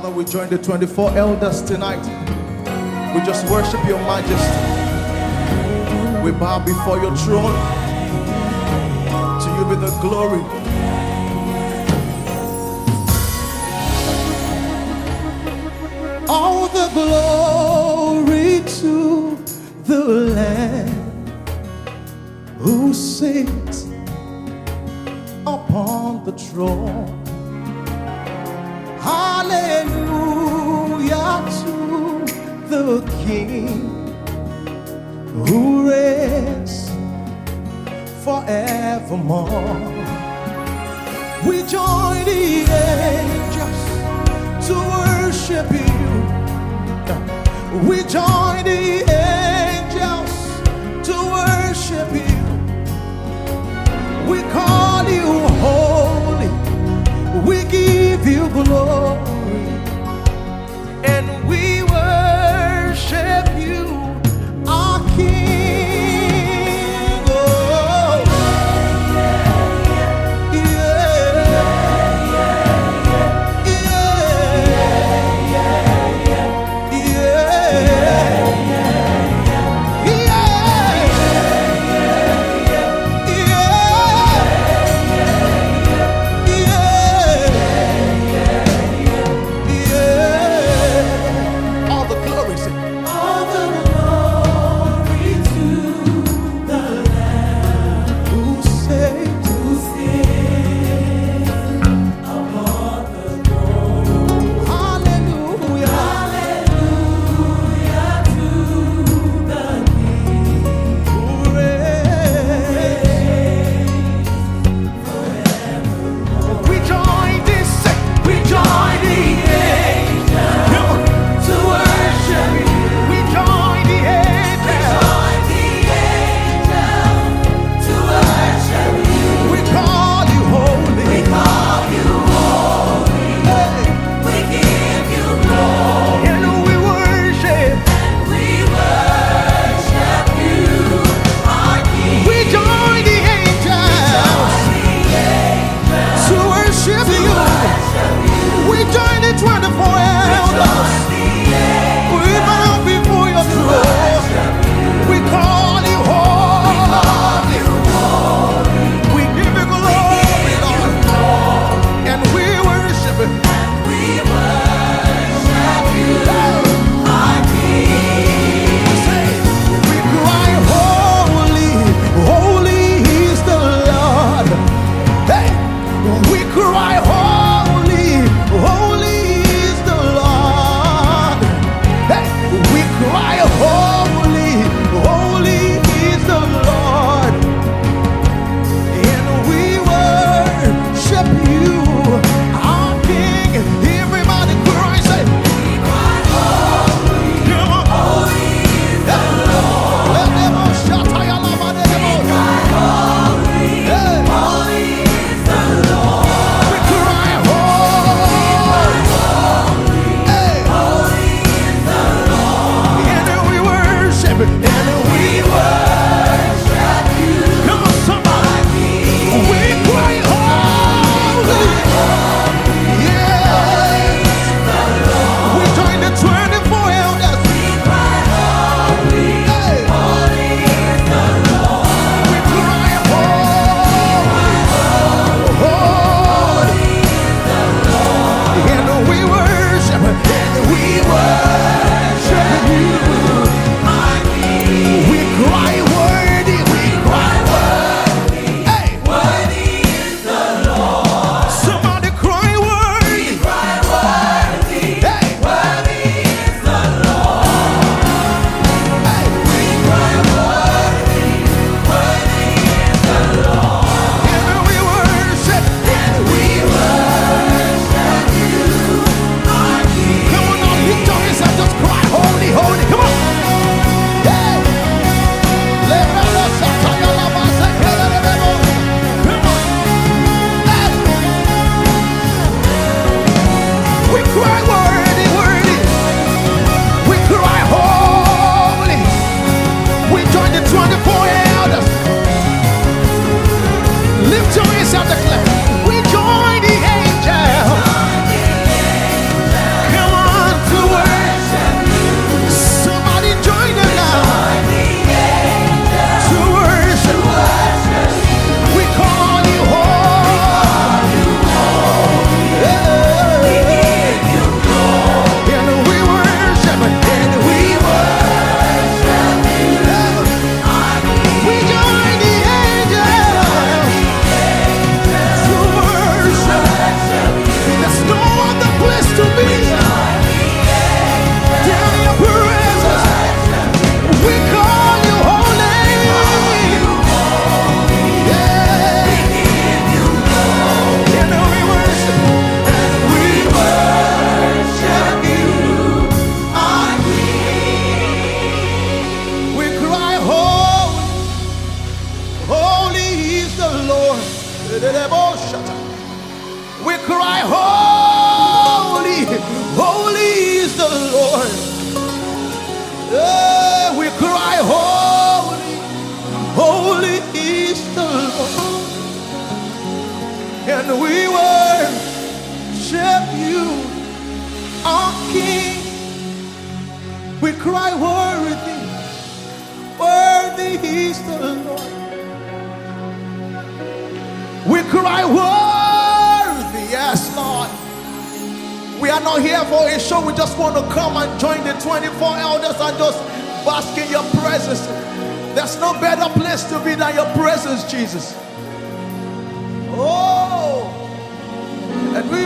Father, we join the 24 elders tonight. We just worship your majesty. We bow before your throne. To you be the glory. All the glory to the Lamb who sits upon the throne. Hallelujah to the King who reigns forevermore. We join the angels to worship you. We join the angels to worship you. We call you holy. We give you glory. And we worship you, our King. Oh, cry, worthy, worthy is the Lord. We cry, worthy, yes, Lord. We are not here for a show. We just want to come and join the 24 elders and just bask in your presence. There's no better place to be than your presence, Jesus. Oh, and we